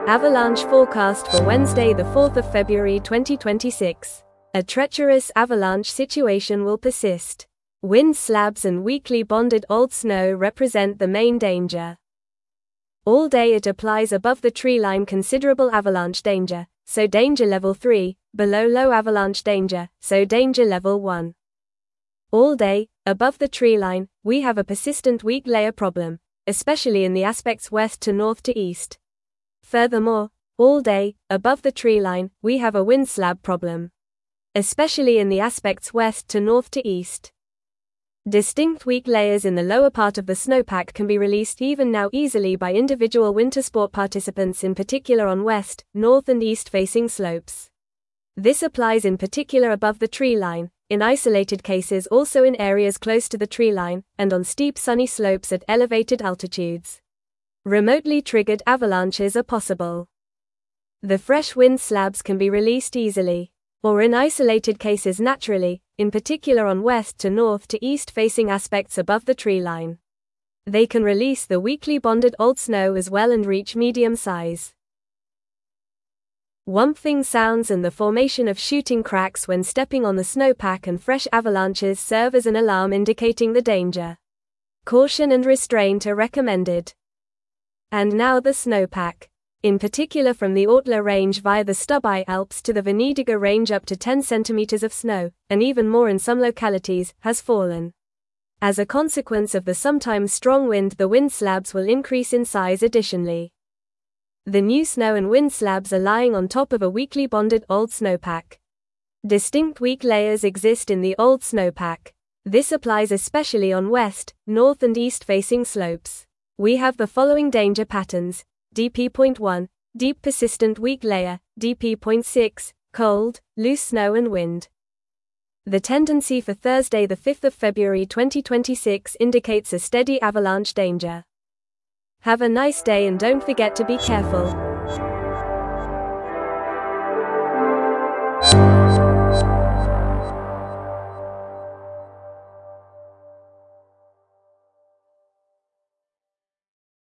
Avalanche forecast for Wednesday, the 4th of February 2026. A treacherous avalanche situation will persist. Wind slabs and weakly bonded old snow represent the main danger. All day it applies above the tree line considerable avalanche danger, so danger level 3, below low avalanche danger, so danger level 1. All day, above the tree line, we have a persistent weak layer problem, especially in the aspects west to north to east. Furthermore, all day, above the tree line, we have a wind slab problem, especially in the aspects west to north to east. Distinct weak layers in the lower part of the snowpack can be released even now easily by individual winter sport participants, in particular on west, north and east facing slopes. This applies in particular above the tree line, in isolated cases also in areas close to the tree line, and on steep sunny slopes at elevated altitudes. Remotely triggered avalanches are possible. The fresh wind slabs can be released easily, or in isolated cases naturally, in particular on west to north to east facing aspects above the tree line. They can release the weakly bonded old snow as well and reach medium size. Whumping sounds and the formation of shooting cracks when stepping on the snowpack and fresh avalanches serve as an alarm indicating the danger. Caution and restraint are recommended. And now the snowpack, in particular from the Ortler Range via the Stubbai Alps to the Venediger Range up to 10 centimeters of snow, and even more in some localities, has fallen. As a consequence of the sometimes strong wind, the wind slabs will increase in size additionally. The new snow and wind slabs are lying on top of a weakly bonded old snowpack. Distinct weak layers exist in the old snowpack. This applies especially on west, north and east facing slopes. We have the following danger patterns: DP.1, deep persistent weak layer, DP.6, cold, loose snow and wind. The tendency for Thursday the 5th of February 2026 indicates a steady avalanche danger. Have a nice day and don't forget to be careful.